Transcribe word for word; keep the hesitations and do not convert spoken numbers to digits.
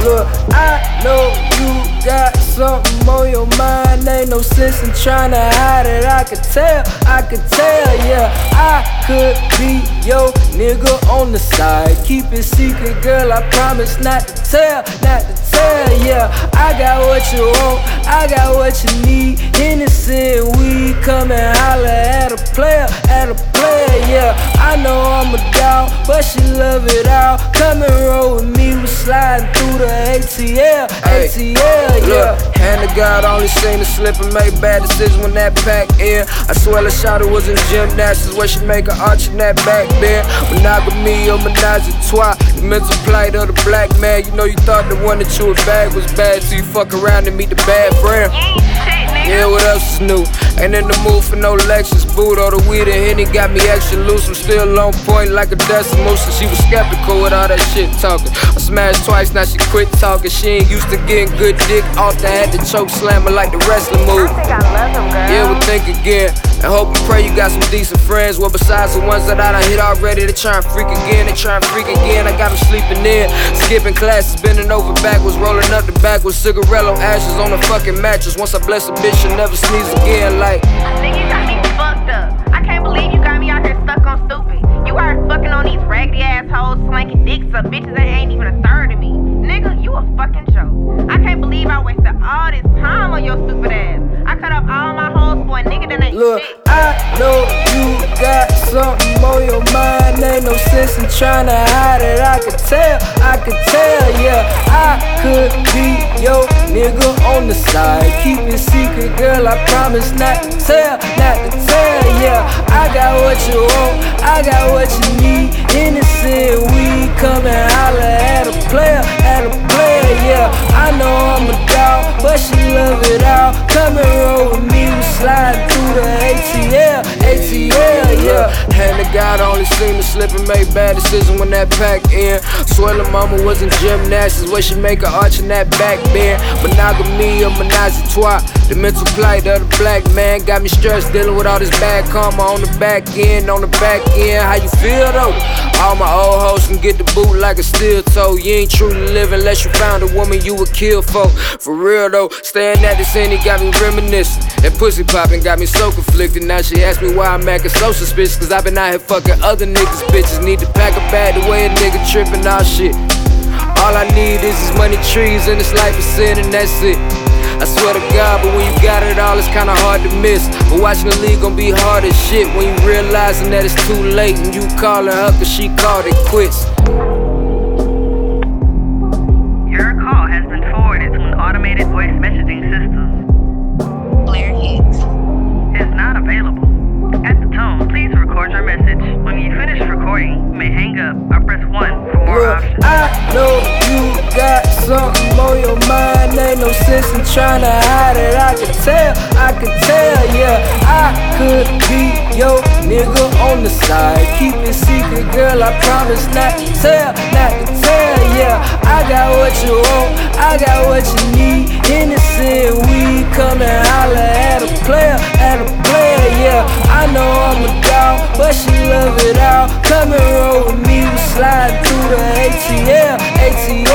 Look, I know you got something on your mind. Ain't no sense in trying to hide it. I could tell, I could tell, yeah. I could be your nigga on the side. Keep it secret, girl, I promise not to tell, not to tell, yeah. I got what you want, I got what you need. Innocent weed, come and holler at a player, at a player, yeah. I know I'm a dog, but she love it all. Come and roll with me, we sliding through the A T L, A T L, yeah. Look, hand to God, only seen her slip and make bad decisions when that pack in. I swear the shot was in gymnastics where she make an arch in that back bend. Monogamy or menage a trois, the mental plight of the black man. You know you thought the one that you was bag was bad, so you fuck around and meet the bad friend. Yeah, what else is new? Ain't in the mood for no lectures. Boot or the weed and Henny got me extra loose. I'm still on point like a decimal. So she was skeptical with all that shit talking. I smashed twice, now she quit talking. She ain't used to getting good dick off. I had to choke slam her like the wrestling move. I think I love him, girl. Yeah, we'll think again. And hope and pray you got some decent friends. Well, besides the ones that I done hit already, they try and freak again. They try and freak again. I got them sleeping in, skipping classes, bending over backwards, rolling up the backwards. Cigarello ashes on the fucking mattress. Once I bless a bitch, she'll never sneeze again. Like, nigga, you got me fucked up. I can't believe you got me out here stuck on stupid. You are fucking on these raggedy assholes, slanking dicks up bitches that ain't even a third of me. Nigga, you a fucking joke. I can't believe I wasted all this time on your stupid ass. I cut off all my hoes for a nigga that ain't Look, shit. I know you got something on your mind. Ain't no sense in trying to hide it. I could tell, I could tell, yeah. I could be your nigga on the side. Keep it secret, girl, I promise not to tell, not to tell, yeah. I got what you want, I got what you need. Innocent weed, come and holler at a player, at a player, yeah. I know I'm a dog, but she love it all. Come and roll with me, we slide through the A T L, A T L, yeah. hand to God, only seen her slip and make bad decisions when that pack in. Swear the mama was in gymnastics where she make an arch in that back bend. Monogamy or menage a trois, the mental plight of the black man got me stressed dealing with all this bad karma on the back end, on the back end. How you feel though? All my old hoes can get the boot like a steel toe. You ain't truly living unless you found a woman you would kill for. For real though, staring at this and it got me reminiscing. That pussy popping got me so conflicted. Now she asked me why I'm acting so suspicious, cause I've been out here fucking other niggas bitches. Need to pack a bag the way a nigga tripping all shit. All I need is this money, trees, and this life of sin, and that's it. I swear to God, but when you got it all, it's kinda hard to miss. But watching the league gon' be hard as shit when you realizing that it's too late and you calling her cause she called it quits. Your call has been forwarded to an automated voice messaging system. Blair Hicks Is not available. At the tone, please record your message. When you finish recording, you may hang up or press one for more Look, options. I know you got something on your mind. Ain't no sense in trying to hide it. I could tell, I could tell, yeah. I could be your nigga on the side. Keep it secret, girl, I promise not to tell, not to tell, yeah. I got what you want, I got what you need. Innocent weed, come and holler at a player, at a player, yeah. I know I'm a dog, but she love it all. Come and roll with me, we slide through the A T L, A T L.